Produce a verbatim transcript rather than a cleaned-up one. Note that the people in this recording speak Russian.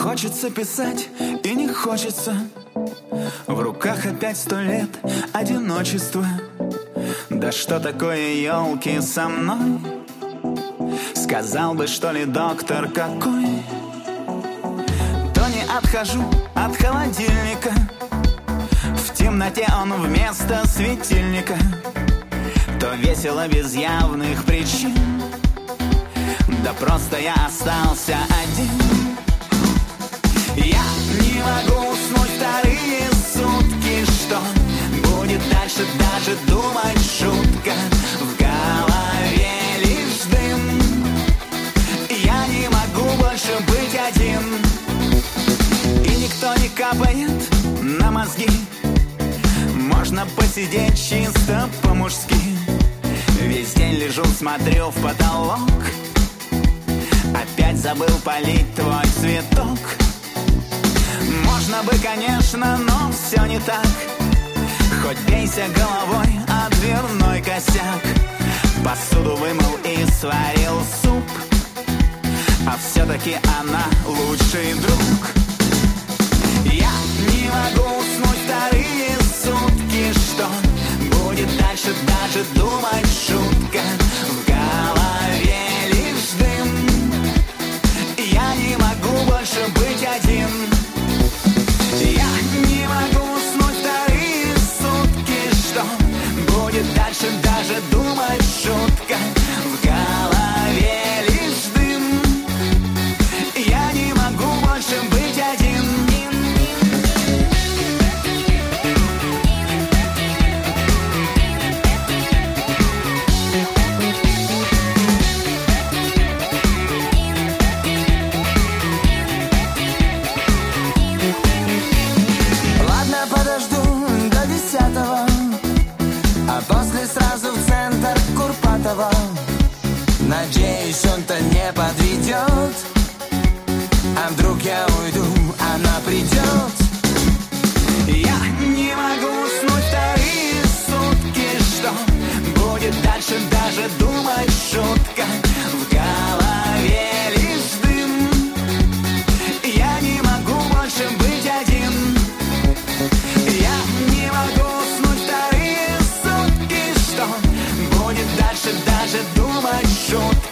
Хочется писать и не хочется. В руках опять сто лет одиночества. Да что такое, елки, со мной? Сказал бы, что ли, доктор какой? То не отхожу от холодильника. В темноте он вместо светильника. То весело без явных причин. Да просто я остался один. Я не могу уснуть вторые сутки. Что будет дальше, даже думать шутка. В голове лишь дым. Я не могу больше быть один. И никто не капает на мозги. Можно посидеть чисто по-мужски. Весь день лежу, смотрю в потолок. Опять забыл полить твой цветок. Можно бы, конечно, но все не так. Хоть бейся головой о дверной косяк. Посуду вымыл и сварил суп. А все-таки она лучший друг. Я не могу уснуть вторые сутки. Что будет дальше, даже думать шутка. В голове лишь дым. Я не могу больше быть один. Я не могу уснуть вторые сутки. Что будет дальше, даже думать шутка. В голове лишь дым. Я не могу больше быть один. А после сразу в центр Курпатова. Надеюсь, он-то не подведет. А вдруг я уйду, она придет. Я не могу уснуть вторые сутки. Что будет дальше, даже думать шутка. В голове лишь дым. Я не могу больше быть один. Я не могу уснуть вторые сутки. Что будет дальше, даже думать шутка.